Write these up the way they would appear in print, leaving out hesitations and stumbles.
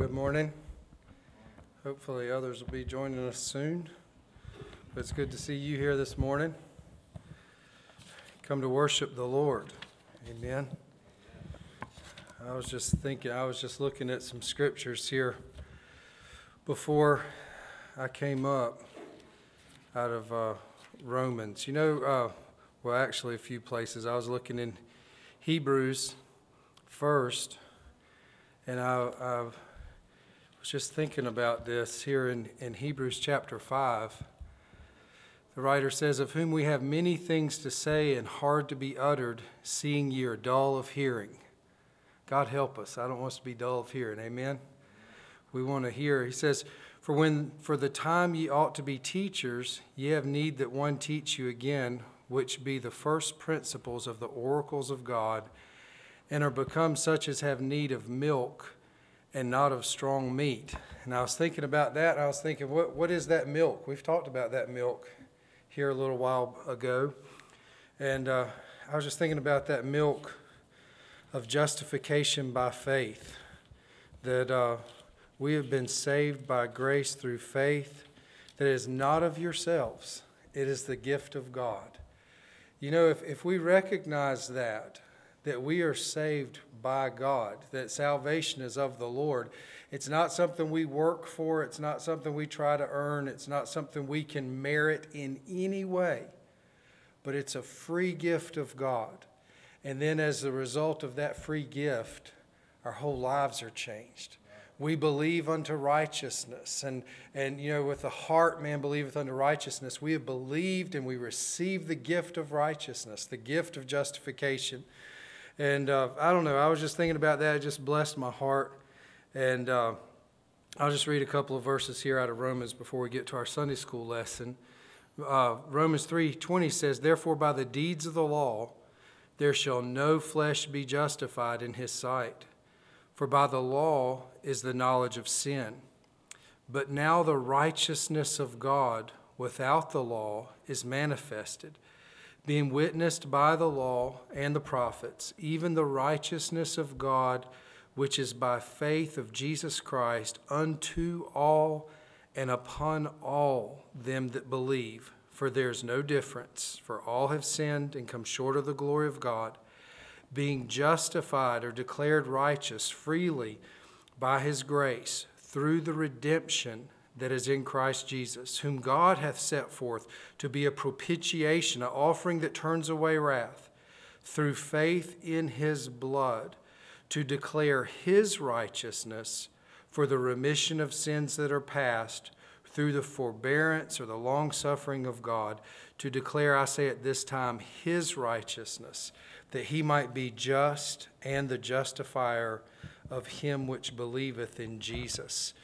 Good morning. Hopefully others will be joining us soon. But it's good to see you here this morning. Come to worship the Lord. Amen. I was just looking at some scriptures here before I came up out of Romans. Actually a few places. I was looking in Hebrews first, and I was just thinking about this here in Hebrews chapter 5. The writer says, "Of whom we have many things to say and hard to be uttered, seeing ye are dull of hearing." God help us. I don't want us to be dull of hearing. Amen? We want to hear. He says, For the time ye ought to be teachers, ye have need that one teach you again, which be the first principles of the oracles of God, and are become such as have need of milk and not of strong meat. And I was thinking about that, and I was thinking, what is that milk? We've talked about that milk here a little while ago. And I was just thinking about that milk of justification by faith, that we have been saved by grace through faith, that is not of yourselves. It is the gift of God. You know, if we recognize that we are saved by God, that salvation is of the Lord, it's not something we work for, it's not something we try to earn, it's not something we can merit in any way, but it's a free gift of God. And then as a result of that free gift, our whole lives are changed. We believe unto righteousness. And with the heart man believeth unto righteousness. We have believed and we receive the gift of righteousness, the gift of justification. And I don't know, I was just thinking about that. It just blessed my heart. And I'll just read a couple of verses here out of Romans before we get to our Sunday school lesson. Romans 3:20 says, "Therefore by the deeds of the law there shall no flesh be justified in his sight. For by the law is the knowledge of sin. But now the righteousness of God without the law is manifested, being witnessed by the law and the prophets, even the righteousness of God, which is by faith of Jesus Christ, unto all and upon all them that believe. For there is no difference, for all have sinned and come short of the glory of God, being justified or declared righteous freely by his grace through the redemption that is in Christ Jesus, whom God hath set forth to be a propitiation, an offering that turns away wrath, through faith in his blood, to declare his righteousness for the remission of sins that are past, through the forbearance or the long-suffering of God, to declare, I say at this time, his righteousness, that he might be just and the justifier of him which believeth in Jesus."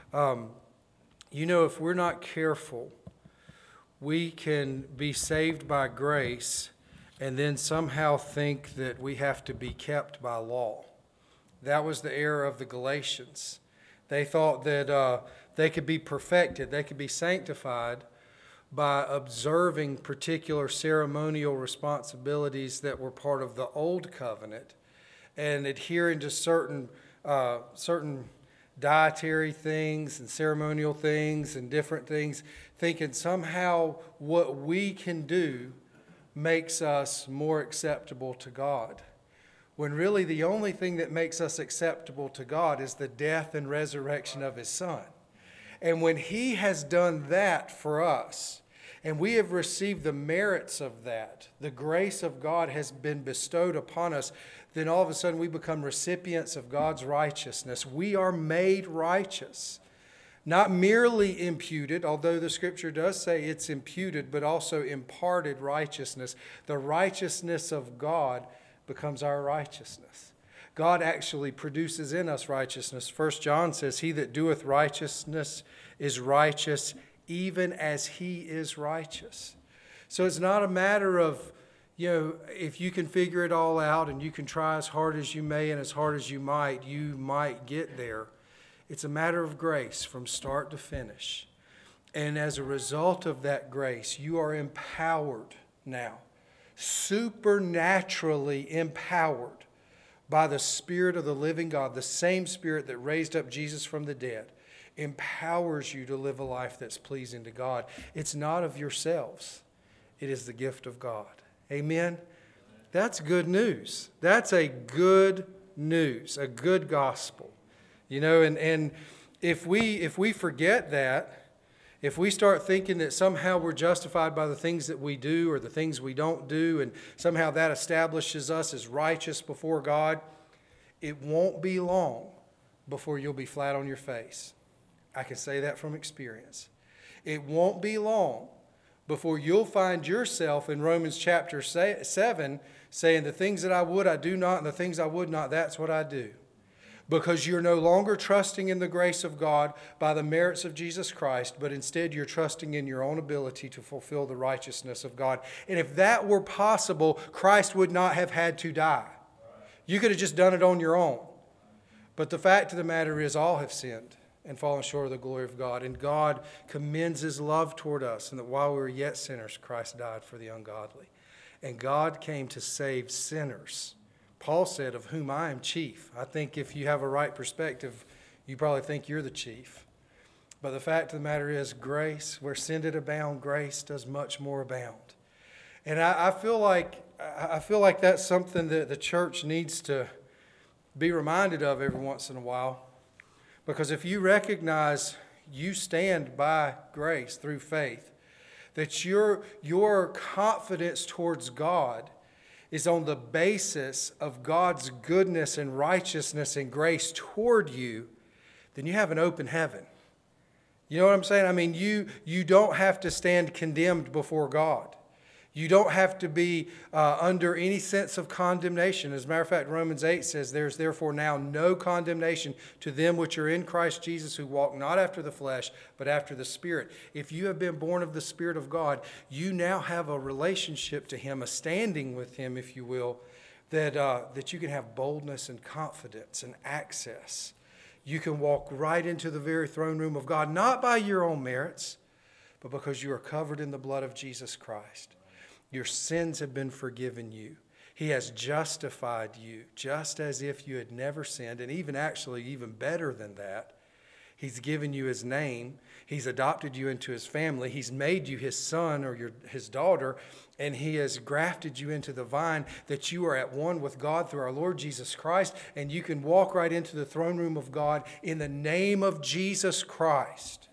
If we're not careful, we can be saved by grace and then somehow think that we have to be kept by law. That was the error of the Galatians. They thought that they could be perfected, they could be sanctified by observing particular ceremonial responsibilities that were part of the old covenant and adhering to certain dietary things and ceremonial things and different things, thinking somehow what we can do makes us more acceptable to God. When really the only thing that makes us acceptable to God is the death and resurrection of his Son. And when he has done that for us, and we have received the merits of that, the grace of God has been bestowed upon us, then all of a sudden we become recipients of God's righteousness. We are made righteous. Not merely imputed, although the scripture does say it's imputed, but also imparted righteousness. The righteousness of God becomes our righteousness. God actually produces in us righteousness. 1 John says, "He that doeth righteousness is righteous, even as he is righteous." So it's not a matter of, if you can figure it all out and you can try as hard as you may and as hard as you might get there. It's a matter of grace from start to finish. And as a result of that grace, you are empowered now, supernaturally empowered by the Spirit of the living God, the same Spirit that raised up Jesus from the dead, empowers you to live a life that's pleasing to God. It's not of yourselves. It is the gift of God. Amen? That's good news. That's a good news, a good gospel. You know, and if we forget that, if we start thinking that somehow we're justified by the things that we do or the things we don't do, and somehow that establishes us as righteous before God, it won't be long before you'll be flat on your face. I can say that from experience. It won't be long before you'll find yourself in Romans chapter 7 saying, the things that I would, I do not, and the things I would not, that's what I do. Because you're no longer trusting in the grace of God by the merits of Jesus Christ, but instead you're trusting in your own ability to fulfill the righteousness of God. And if that were possible, Christ would not have had to die. You could have just done it on your own. But the fact of the matter is, all have sinned and fallen short of the glory of God. And God commends His love toward us, and that while we were yet sinners, Christ died for the ungodly. And God came to save sinners. Paul said, of whom I am chief. I think if you have a right perspective, you probably think you're the chief. But the fact of the matter is, grace, where sin did abound, grace does much more abound. And I feel like that's something that the church needs to be reminded of every once in a while. Because if you recognize you stand by grace through faith, that your confidence towards God is on the basis of God's goodness and righteousness and grace toward you, then you have an open heaven. You know what I'm saying? I mean, you don't have to stand condemned before God. You don't have to be under any sense of condemnation. As a matter of fact, Romans 8 says, there's therefore now no condemnation to them which are in Christ Jesus, who walk not after the flesh, but after the Spirit. If you have been born of the Spirit of God, you now have a relationship to Him, a standing with Him, if you will, that you can have boldness and confidence and access. You can walk right into the very throne room of God, not by your own merits, but because you are covered in the blood of Jesus Christ. Your sins have been forgiven you. He has justified you just as if you had never sinned, and even better than that, He's given you His name. He's adopted you into His family. He's made you His son or His daughter, and He has grafted you into the vine, that you are at one with God through our Lord Jesus Christ, and you can walk right into the throne room of God in the name of Jesus Christ.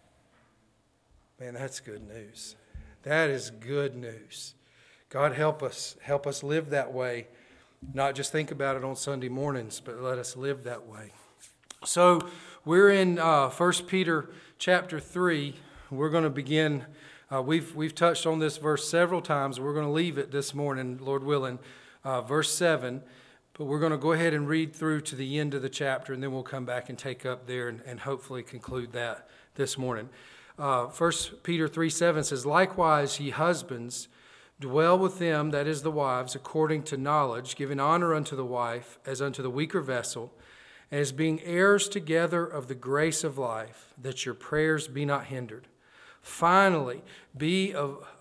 Man, that's good news. That is good news. God, help us live that way. Not just think about it on Sunday mornings, but let us live that way. So we're in 1 Peter chapter 3. We're going to begin. We've touched on this verse several times. We're going to leave it this morning, Lord willing, verse 7. But we're going to go ahead and read through to the end of the chapter, and then we'll come back and take up there and hopefully conclude that this morning. 1 Peter 3:7 says, likewise, ye husbands, dwell with them, that is the wives, according to knowledge, giving honor unto the wife as unto the weaker vessel, as being heirs together of the grace of life, that your prayers be not hindered. Finally, be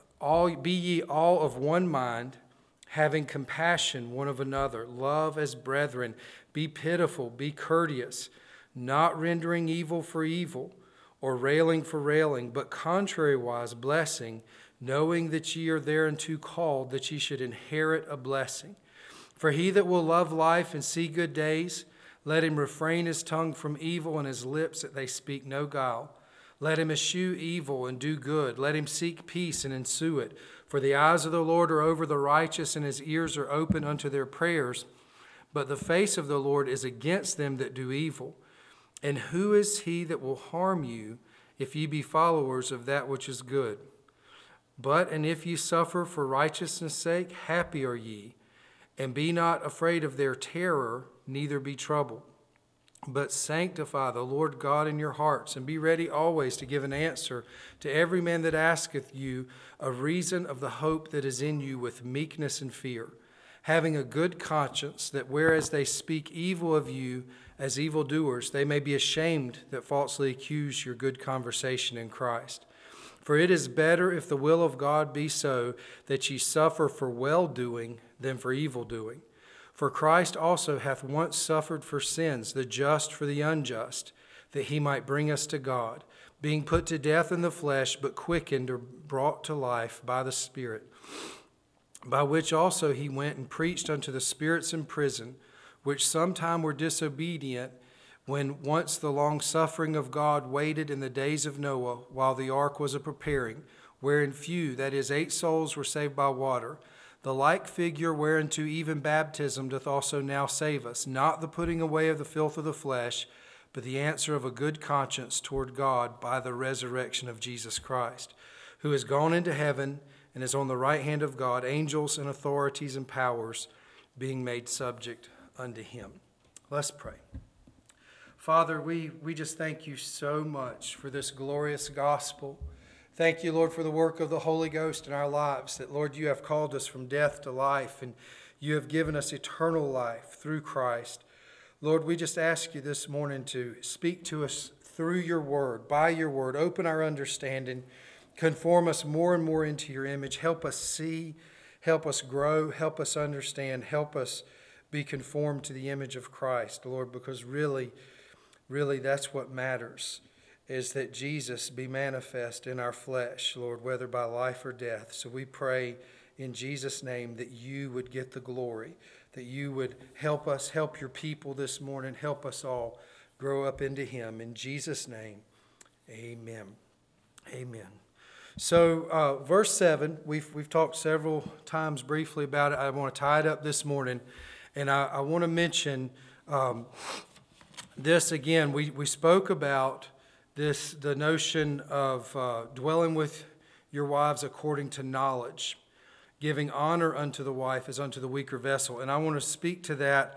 ye all of one mind, having compassion one of another, love as brethren, be pitiful, be courteous, not rendering evil for evil, or railing for railing, but contrariwise blessing, knowing that ye are thereunto called, that ye should inherit a blessing. For he that will love life and see good days, let him refrain his tongue from evil and his lips that they speak no guile. Let him eschew evil and do good. Let him seek peace and ensue it. For the eyes of the Lord are over the righteous, and His ears are open unto their prayers. But the face of the Lord is against them that do evil. And who is he that will harm you, if ye be followers of that which is good? But, and if ye suffer for righteousness' sake, happy are ye. And be not afraid of their terror, neither be troubled. But sanctify the Lord God in your hearts, and be ready always to give an answer to every man that asketh you a reason of the hope that is in you with meekness and fear, having a good conscience, that whereas they speak evil of you as evildoers, they may be ashamed that falsely accuse your good conversation in Christ. For it is better, if the will of God be so, that ye suffer for well-doing than for evil-doing. For Christ also hath once suffered for sins, the just for the unjust, that he might bring us to God, being put to death in the flesh, but quickened or brought to life by the Spirit, by which also he went and preached unto the spirits in prison, which sometime were disobedient, when once the long suffering of God waited in the days of Noah, while the ark was a preparing, wherein few, that is, 8 souls, were saved by water. The like figure whereunto even baptism doth also now save us, not the putting away of the filth of the flesh, but the answer of a good conscience toward God by the resurrection of Jesus Christ, who is gone into heaven and is on the right hand of God, angels and authorities and powers being made subject unto him. Let's pray. Father, we just thank you so much for this glorious gospel. Thank you, Lord, for the work of the Holy Ghost in our lives, that, Lord, you have called us from death to life, and you have given us eternal life through Christ. Lord, we just ask you this morning to speak to us through your word, by your word. Open our understanding. Conform us more and more into your image. Help us see. Help us grow. Help us understand. Help us be conformed to the image of Christ, Lord, because really that's what matters, is that Jesus be manifest in our flesh, Lord, whether by life or death. So we pray in Jesus' name that you would get the glory, that you would help us, help your people this morning, help us all grow up into him. In Jesus' name, amen. Amen. So verse 7, we've talked several times briefly about it. I want to tie it up this morning, and I want to mention this again. We spoke about the notion of dwelling with your wives according to knowledge, giving honor unto the wife as unto the weaker vessel. And I want to speak to that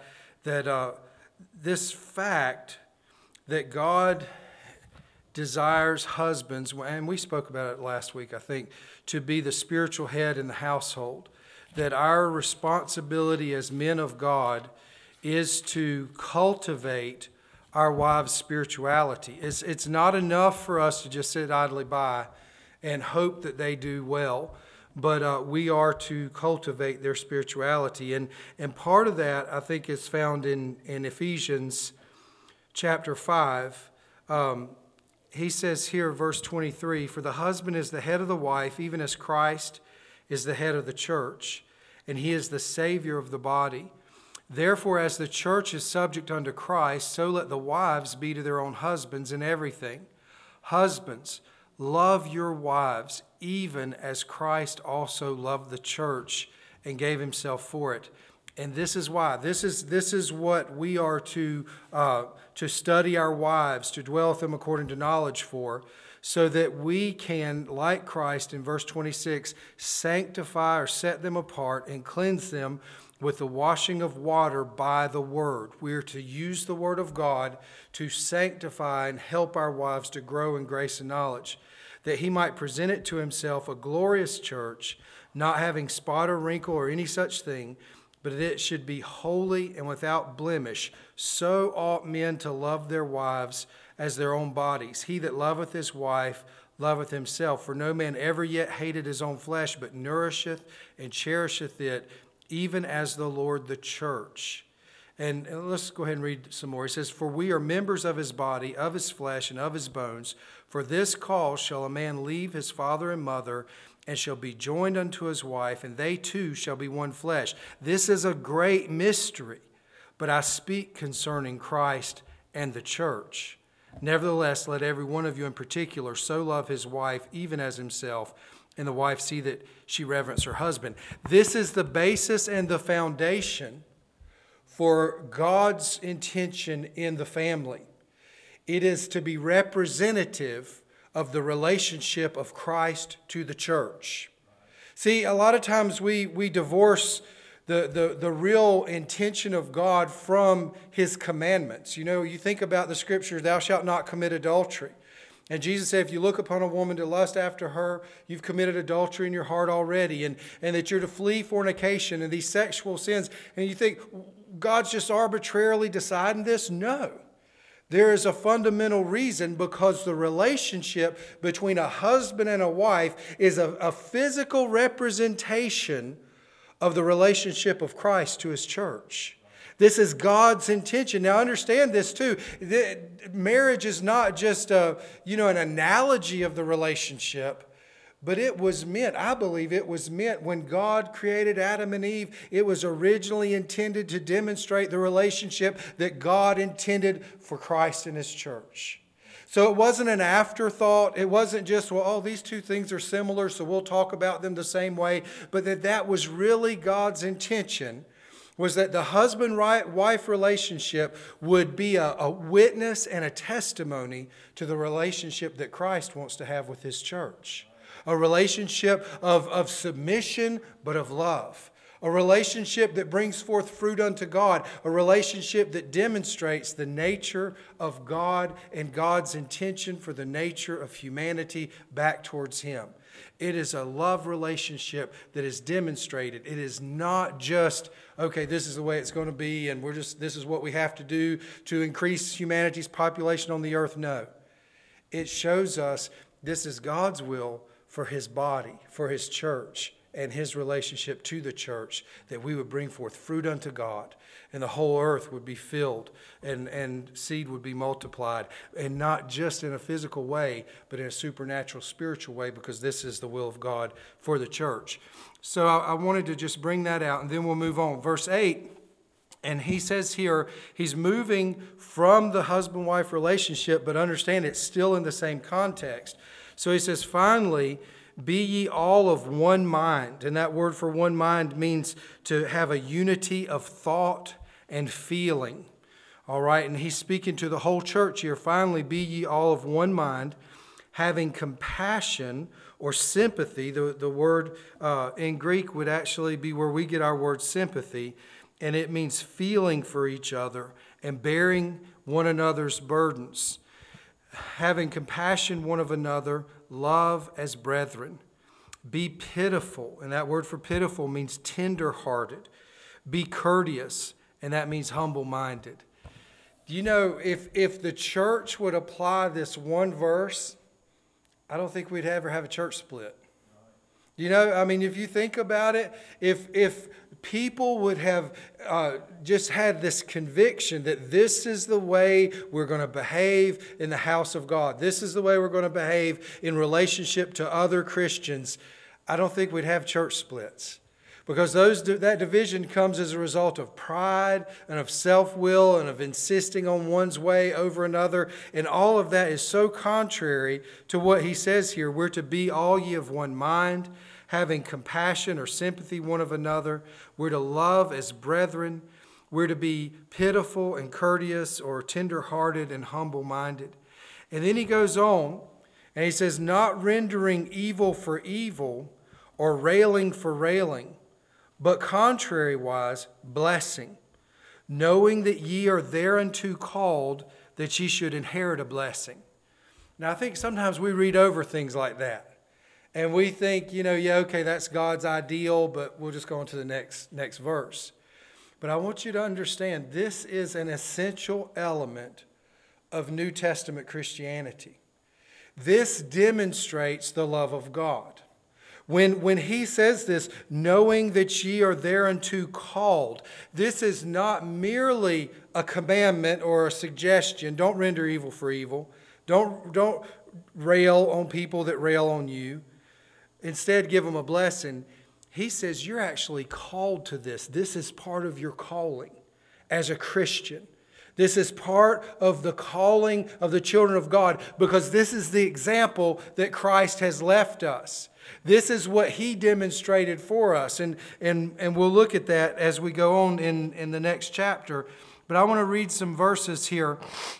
this fact that God desires husbands, and we spoke about it last week, I think, to be the spiritual head in the household, that our responsibility as men of God is to cultivate our wives' spirituality. It's not enough for us to just sit idly by and hope that they do well, but we are to cultivate their spirituality. And part of that, I think, is found in Ephesians chapter 5. He says here, verse 23, "For the husband is the head of the wife, even as Christ is the head of the church, and he is the Savior of the body. Therefore, as the church is subject unto Christ, so let the wives be to their own husbands in everything. Husbands, love your wives, even as Christ also loved the church and gave himself for it." And this is why. This is what we are to study our wives, to dwell with them according to knowledge for, so that we can, like Christ in verse 26, sanctify or set them apart and cleanse them with the washing of water by the word. We are to use the word of God to sanctify and help our wives to grow in grace and knowledge, that he might present it to himself a glorious church, not having spot or wrinkle or any such thing, but that it should be holy and without blemish. So ought men to love their wives as their own bodies. He that loveth his wife loveth himself. For no man ever yet hated his own flesh, but nourisheth and cherisheth it, even as the Lord the church. And let's go ahead and read some more. He says, "For we are members of his body, of his flesh, and of his bones. For this cause shall a man leave his father and mother, and shall be joined unto his wife, and they two shall be one flesh. This is a great mystery, but I speak concerning Christ and the church. Nevertheless, let every one of you in particular so love his wife, even as himself, and the wife see that she reverence her husband." This is the basis and the foundation for God's intention in the family. It is to be representative of the relationship of Christ to the church. See, a lot of times we divorce the real intention of God from his commandments. You know, you think about the scripture, "Thou shalt not commit adultery." And Jesus said, if you look upon a woman to lust after her, you've committed adultery in your heart already. And that you're to flee fornication and these sexual sins. And you think, God's just arbitrarily deciding this? No. There is a fundamental reason, because the relationship between a husband and a wife is a physical representation of the relationship of Christ to His church. This is God's intention. Now understand this too. Marriage is not just an analogy of the relationship, but it was meant, I believe it was meant when God created Adam and Eve, it was originally intended to demonstrate the relationship that God intended for Christ and His church. So it wasn't an afterthought. It wasn't just, these two things are similar, so we'll talk about them the same way. But that was really God's intention, was that the husband-wife relationship would be a witness and a testimony to the relationship that Christ wants to have with His church. A relationship of submission, but of love. A relationship that brings forth fruit unto God. A relationship that demonstrates the nature of God and God's intention for the nature of humanity back towards Him. It is a love relationship that is demonstrated. It is not just, okay, this is the way it's going to be and this is what we have to do to increase humanity's population on the earth. No. It shows us this is God's will for His body, for His church, and His relationship to the church, that we would bring forth fruit unto God, and the whole earth would be filled, and seed would be multiplied, and not just in a physical way, but in a supernatural, spiritual way, because this is the will of God for the church. So I wanted to just bring that out, and then we'll move on. Verse 8, and he says here, he's moving from the husband-wife relationship, but understand it's still in the same context. So he says, finally, be ye all of one mind. And that word for one mind means to have a unity of thought and feeling. All right, and he's speaking to the whole church here. Finally, be ye all of one mind, having compassion or sympathy. The word in Greek would actually be where we get our word sympathy. And it means feeling for each other and bearing one another's burdens. Having compassion one of another, love as brethren. Be pitiful, and that word for pitiful means tender-hearted. Be courteous, and that means humble-minded. Do you know, if the church would apply this one verse, I don't think we'd ever have a church split. You know, I mean, if you think about it, if people would have just had this conviction that this is the way we're going to behave in the house of God, this is the way we're going to behave in relationship to other Christians, I don't think we'd have church splits. Because that division comes as a result of pride and of self-will and of insisting on one's way over another. And all of that is so contrary to what he says here. We're to be all ye of one mind, having compassion or sympathy one of another. We're to love as brethren. We're to be pitiful and courteous or tender-hearted and humble-minded. And then he goes on and he says, not rendering evil for evil or railing for railing, but contrariwise, blessing, knowing that ye are thereunto called, that ye should inherit a blessing. Now, I think sometimes we read over things like that. And we think, okay, that's God's ideal, but we'll just go on to the next verse. But I want you to understand, this is an essential element of New Testament Christianity. This demonstrates the love of God. When he says this, knowing that ye are thereunto called, this is not merely a commandment or a suggestion. Don't render evil for evil. Don't rail on people that rail on you. Instead, give them a blessing. He says you're actually called to this. This is part of your calling as a Christian. This is part of the calling of the children of God, because this is the example that Christ has left us. This is what He demonstrated for us. And we'll look at that as we go on in the next chapter. But I want to read some verses here.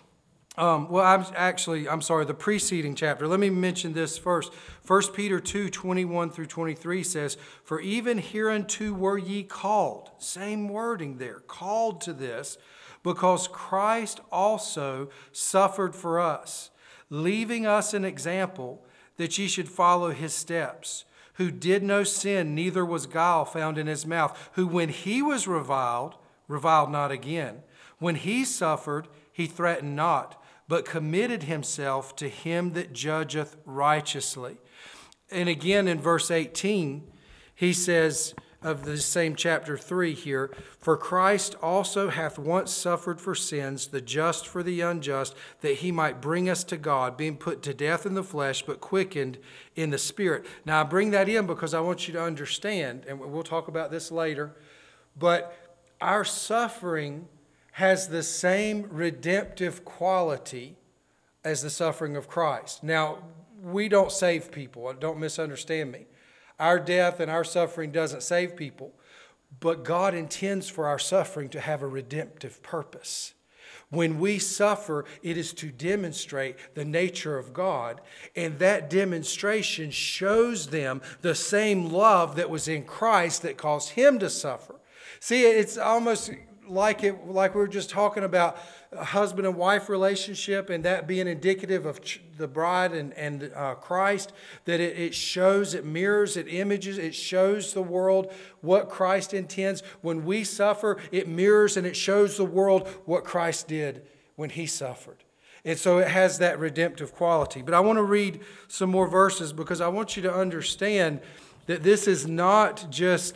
The preceding chapter. Let me mention this first. 1 Peter 2:21 through 23 says, for even hereunto were ye called. Same wording there. Called to this, because Christ also suffered for us, leaving us an example that ye should follow His steps, who did no sin, neither was guile found in His mouth, who when He was reviled not again. When He suffered, He threatened not, but committed Himself to Him that judgeth righteously. And again in verse 18, he says, of the same chapter 3 here. For Christ also hath once suffered for sins, the just for the unjust, that he might bring us to God, being put to death in the flesh, but quickened in the spirit. Now I bring that in because I want you to understand, and we'll talk about this later, but our suffering has the same redemptive quality as the suffering of Christ. Now, we don't save people. Don't misunderstand me. Our death and our suffering doesn't save people, but God intends for our suffering to have a redemptive purpose. When we suffer, it is to demonstrate the nature of God, and that demonstration shows them the same love that was in Christ that caused him to suffer. See, it's almost like we were just talking about a husband and wife relationship, and that being indicative of the bride and Christ, that it shows, it mirrors, it images, it shows the world what Christ intends. When we suffer, it mirrors and it shows the world what Christ did when he suffered. And so it has that redemptive quality. But I want to read some more verses because I want you to understand that this is not just...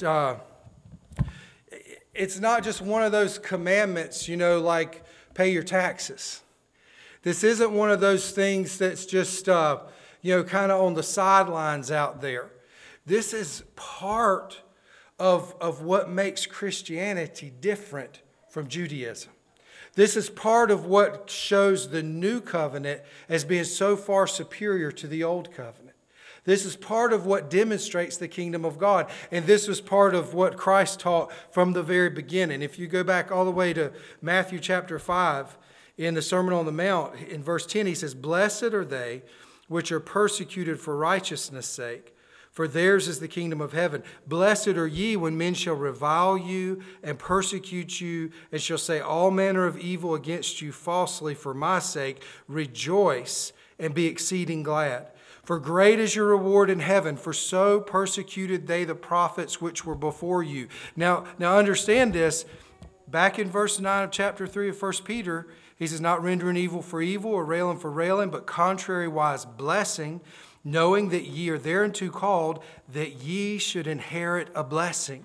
it's not just one of those commandments, like pay your taxes. This isn't one of those things that's just, kind of on the sidelines out there. This is part of what makes Christianity different from Judaism. This is part of what shows the new covenant as being so far superior to the old covenant. This is part of what demonstrates the kingdom of God. And this was part of what Christ taught from the very beginning. If you go back all the way to Matthew chapter 5, in the Sermon on the Mount, in verse 10, he says, "Blessed are they which are persecuted for righteousness' sake, for theirs is the kingdom of heaven. Blessed are ye when men shall revile you and persecute you, and shall say all manner of evil against you falsely for my sake. Rejoice and be exceeding glad. For great is your reward in heaven, for so persecuted they the prophets which were before you." Now understand this. Back in verse 9 of chapter 3 of 1 Peter, he says, "Not rendering evil for evil or railing for railing, but contrariwise blessing, knowing that ye are thereunto called, that ye should inherit a blessing."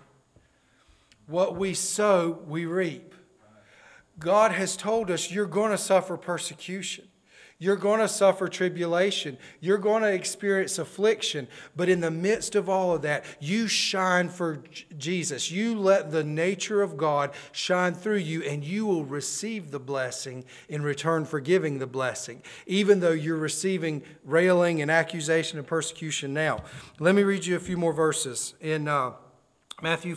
What we sow, we reap. God has told us you're going to suffer persecution. You're going to suffer tribulation. You're going to experience affliction. But in the midst of all of that, you shine for Jesus. You let the nature of God shine through you, and you will receive the blessing in return for giving the blessing, even though you're receiving railing and accusation and persecution now. Let me read you a few more verses. In Matthew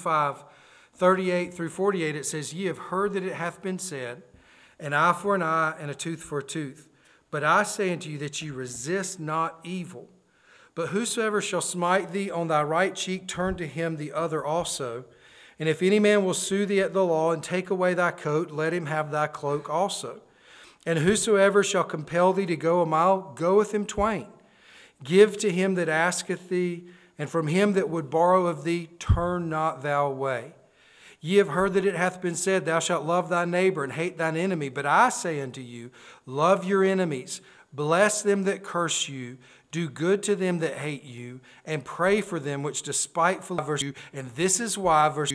5:38 through 48, it says, "Ye have heard that it hath been said, an eye for an eye and a tooth for a tooth. But I say unto you that ye resist not evil. But whosoever shall smite thee on thy right cheek, turn to him the other also. And if any man will sue thee at the law and take away thy coat, let him have thy cloak also. And whosoever shall compel thee to go a mile, go with him twain. Give to him that asketh thee, and from him that would borrow of thee, turn not thou away. Ye have heard that it hath been said, Thou shalt love thy neighbor and hate thine enemy. But I say unto you, love your enemies, bless them that curse you, do good to them that hate you, and pray for them which despitefully verse you. And this is why, verse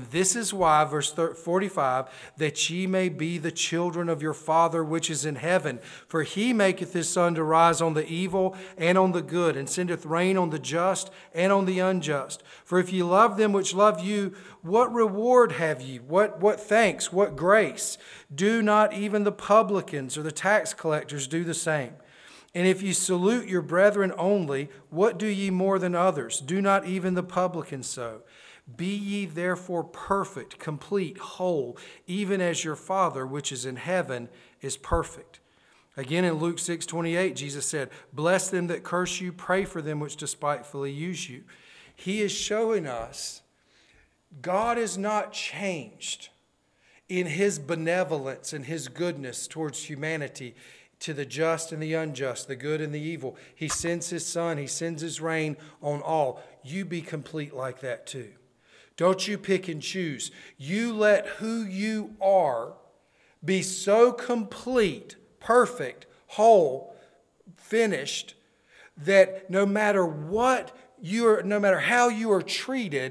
45, that ye may be the children of your Father which is in heaven. For he maketh his sun to rise on the evil and on the good, and sendeth rain on the just and on the unjust. For if ye love them which love you, what reward have ye? What thanks? What grace? Do not even the publicans or the tax collectors do the same? And if ye salute your brethren only, what do ye more than others? Do not even the publicans so? Be ye therefore perfect, complete, whole, even as your Father which is in heaven is perfect. Again in Luke 6:28, Jesus said, Bless them that curse you, pray for them which despitefully use you. He is showing us God is not changed in his benevolence and his goodness towards humanity, to the just and the unjust, the good and the evil. He sends his sun, he sends his rain on all. You be complete like that too. Don't you pick and choose. You let who you are be so complete, perfect, whole, finished, that no matter how you are treated,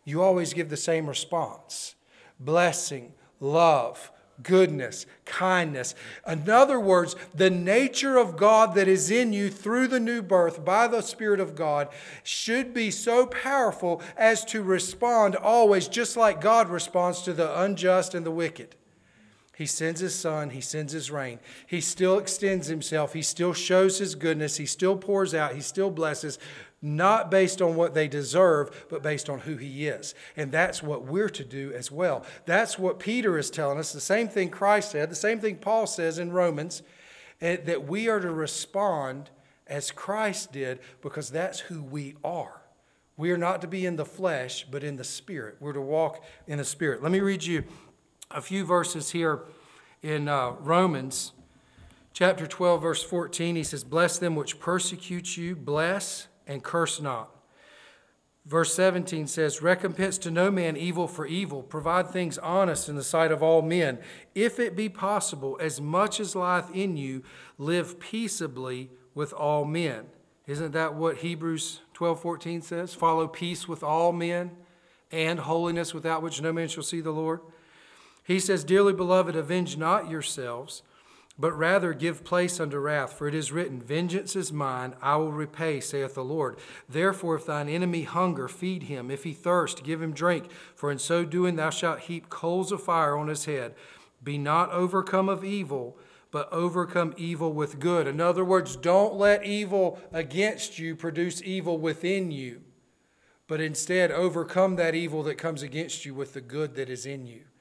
you always give the same response: blessing, love, goodness, kindness. In other words, the nature of God that is in you through the new birth by the Spirit of God should be so powerful as to respond always just like God responds to the unjust and the wicked. He sends His sun, He sends His rain. He still extends Himself. He still shows His goodness. He still pours out. He still blesses, not based on what they deserve, but based on who He is. And that's what we're to do as well. That's what Peter is telling us. The same thing Christ said, the same thing Paul says in Romans, that we are to respond as Christ did, because that's who we are. We are not to be in the flesh, but in the Spirit. We're to walk in the Spirit. Let me read you a few verses here in Romans chapter 12, verse 14. He says, "Bless them which persecute you, bless and curse not." Verse 17 says, "Recompense to no man evil for evil. Provide things honest in the sight of all men. If it be possible, as much as lieth in you, live peaceably with all men." Isn't that what Hebrews 12:14 says? "Follow peace with all men and holiness, without which no man shall see the Lord." He says, "Dearly beloved, avenge not yourselves, but rather give place unto wrath. For it is written, Vengeance is mine, I will repay, saith the Lord. Therefore, if thine enemy hunger, feed him. If he thirst, give him drink. For in so doing thou shalt heap coals of fire on his head. Be not overcome of evil, but overcome evil with good." In other words, don't let evil against you produce evil within you, but instead overcome that evil that comes against you with the good that is in you.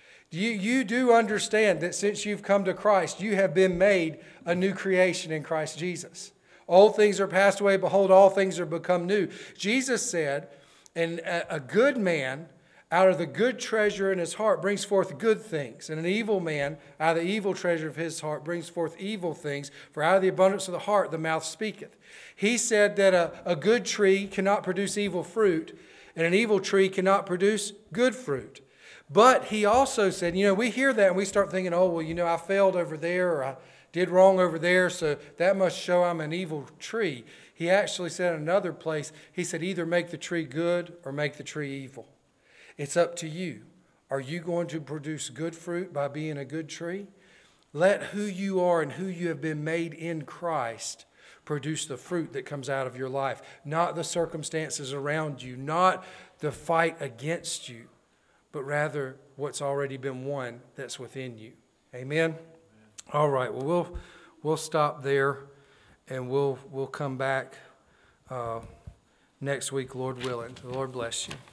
You do understand that since you've come to Christ, you have been made a new creation in Christ Jesus. Old things are passed away. Behold, all things are become new. Jesus said, and a good man out of the good treasure in his heart brings forth good things. And an evil man out of the evil treasure of his heart brings forth evil things. For out of the abundance of the heart the mouth speaketh. He said that a good tree cannot produce evil fruit, and an evil tree cannot produce good fruit. But he also said, we hear that and we start thinking, I failed over there, or I did wrong over there, so that must show I'm an evil tree. He actually said in another place, he said, either make the tree good or make the tree evil. It's up to you. Are you going to produce good fruit by being a good tree? Let who you are and who you have been made in Christ produce the fruit that comes out of your life, not the circumstances around you, not the fight against you, but rather what's already been won that's within you. Amen? All right, well, we'll stop there, and we'll come back next week, Lord willing. The Lord bless you.